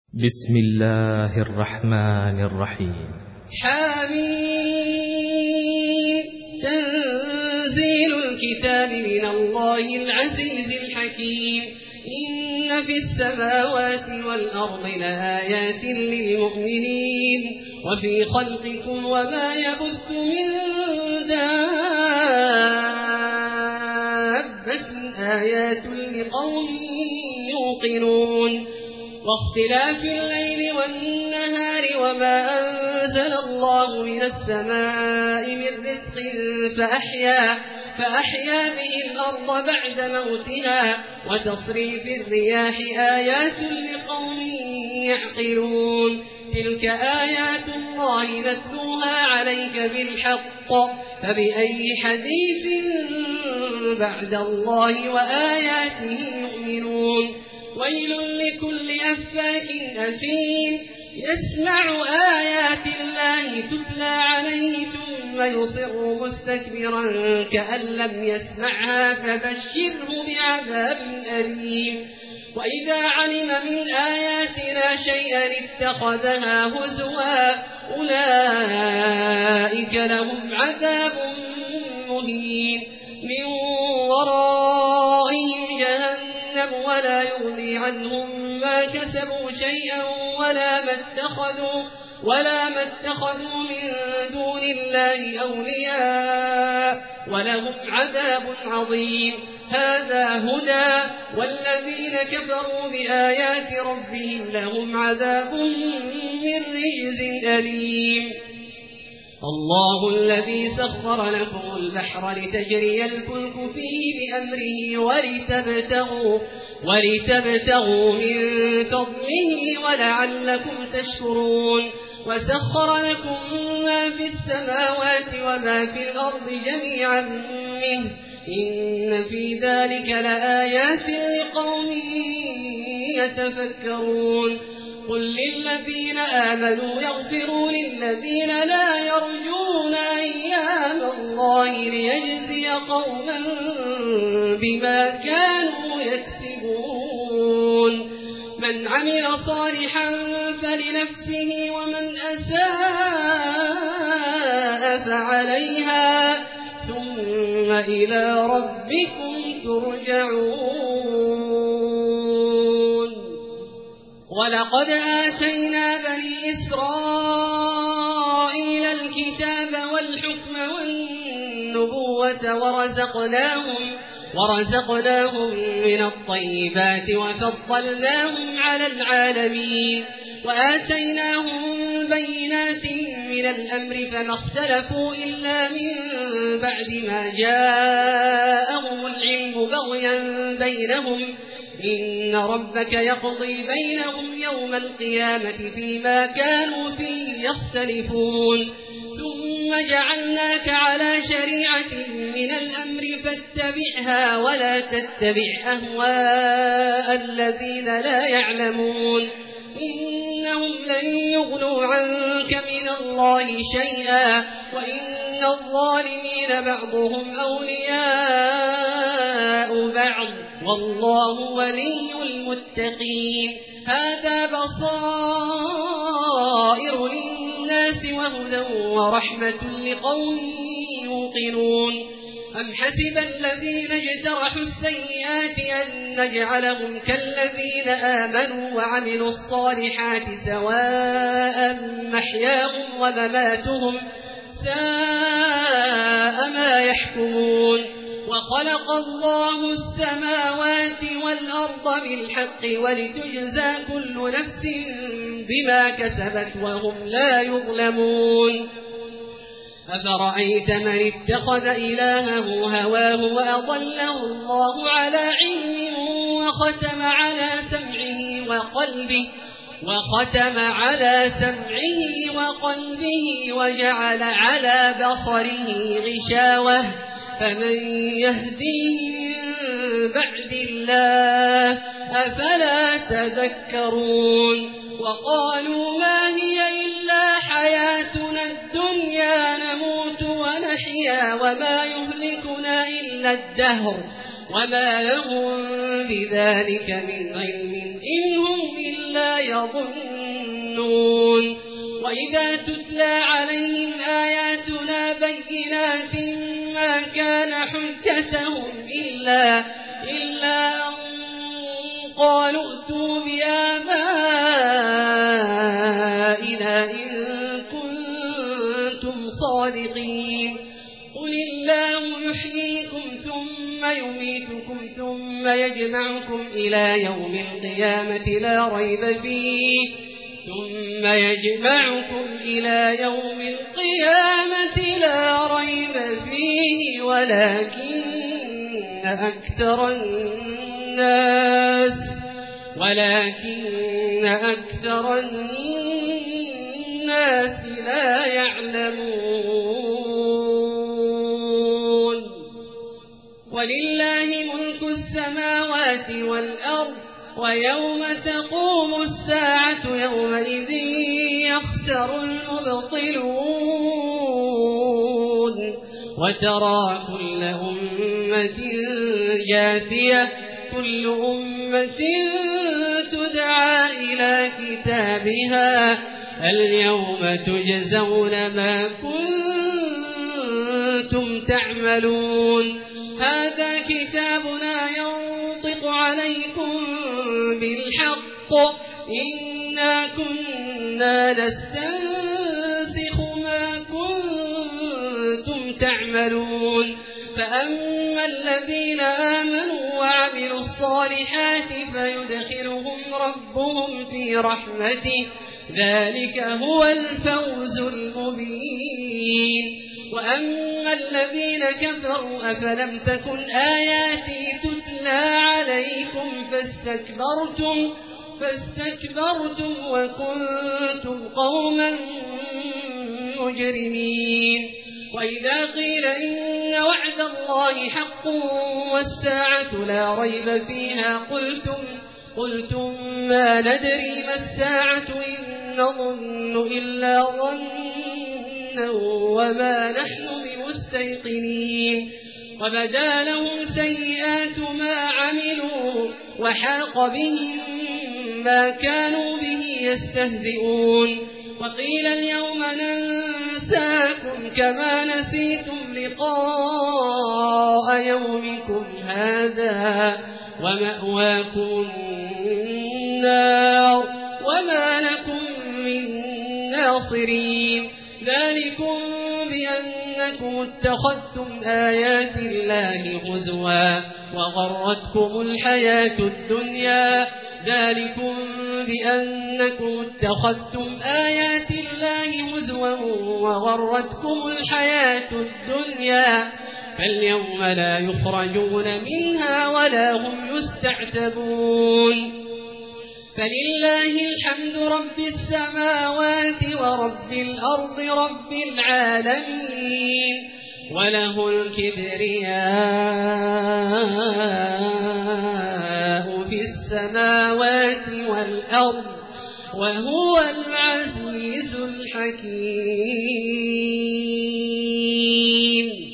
بسم الله الرحمن الرحيم. حميم. تنزيل الكتاب من الله العزيز الحكيم. إن في السماوات والأرض لآيات للمؤمنين وفي خلقكم وما يبث من دابة آيات لقوم يوقنون. واختلاف الليل والنهار وما أنزل الله من السماء من رزق فأحيا به الأرض بعد موتها وتصريف الرياح آيات لقوم يعقلون. تلك آيات الله نتلوها عليك بالحق فبأي حديث بعد الله وآياته يؤمنون. ويل لكل أفاك أثيم يسمع آيات الله تتلى عليه ثم يصر مستكبرا كأن لم يسمعها فبشره بعذاب أليم. وإذا علم من آياتنا شيئا اتخذها هزوا أولئك لهم عذاب مهين من ورائهم جهنم ولا يغني عنهم ما كسبوا شيئا ولا ما اتخذوا من دون الله أولياء ولهم عذاب عظيم. هذا هدى والذين كفروا بآيات ربهم لهم عذاب من رجز أليم. الله الذي سخر لكم البحر لتجري الفلك فيه بأمره ولتبتغوا من فضله ولعلكم تشكرون. وسخر لكم ما في السماوات وما في الأرض جميعا منه إن في ذلك لآيات لقوم يتفكرون. قل للذين آمنوا يغفروا للذين لا يرجون أيام الله ليجزي قوما بما كانوا يكسبون. من عمل صالحا فلنفسه ومن أساء فعليها ثم إلى ربكم ترجعون. ولقد آتينا بني إسرائيل الكتاب والحكم والنبوة ورزقناهم من الطيبات وفضلناهم على العالمين وآتيناهم بينات من الأمر فما اختلفوا إلا من بعد ما جاءهم العلم بغيا بينهم إن ربك يقضي بينهم يوم القيامة فيما كانوا فيه يختلفون. ثم جعلناك على شريعة من الأمر فاتبعها ولا تتبع أهواء الذين لا يعلمون إنهم لن يغنوا عنك من الله شيئا وإن الظالمين بعضهم أولياء بعض والله ولي المتقين. هذا بصائر للناس وهدى ورحمة لقوم يوقنون. أم حسب الذين اجترحوا السيئات أن نجعلهم كالذين آمنوا وعملوا الصالحات سواء محياهم ومماتهم ساء ما يحكمون. وخلق الله السماوات والأرض بالحق ولتجزى كل نفس بما كسبت وهم لا يظلمون. أفرأيت من اتخذ إلهه هواه وأضله الله على علم وختم على سمعه وقلبه وجعل على بصره غشاوة فمن يهديه من بعد الله أفلا تذكرون. وقالوا ما هي إلا حياتنا الدنيا نموت ونحيا وما يهلكنا إلا الدهر وما لهم بذلك من علم إن هم إلا إلا يظنون وإذا تتلى عليهم آياتنا بينات ما كان حجتهم إلا أن قالوا ائتوا بآبائنا إن كنتم صادقين قل الله يحييكم ثم يميتكم ثم يجمعكم إلى يوم القيامة لا ريب فيه ولكن أكثر الناس لا يعلمون ولله ملك السماوات والأرض ويوم تقوم الساعة يومئذ يخسر المبطلون وترى كل أمة جاثية كل أمة تدعى إلى كتابها اليوم تجزون ما كنتم تعملون هذا كتابنا ينطق عليكم بالحق إنا كنا نستنسخ ما كنتم تعملون فأما الذين آمنوا وعملوا الصالحات فيدخلهم ربهم في رحمته ذلك هو الفوز المبين وأما الذين كفروا أفلم تكن آياتي تتلى عليكم فاستكبرتم وكنتم قوما مجرمين وإذا قيل إن وعد الله حق والساعة لا ريب فيها قلتم ما ندري ما الساعة إن نظن إلا ظنا وما نحن بمستيقنين وبدا لهم سيئات ما عملوا وحاق بهم ما كانوا به يستهزئون وقيل اليوم ننساكم كما نسيتم لقاء يومكم هذا ومأواكم النار وما لكم من ناصرين ذلكم بأنكم اتخذتم آيات الله هزوا وغرتكم الحياة الدنيا فاليوم لا يخرجون منها ولا هم يستعتبون فلله الحمد رب السماوات ورب الأرض رب العالمين وله الكبرياء في السماوات والأرض وهو العزيز الحكيم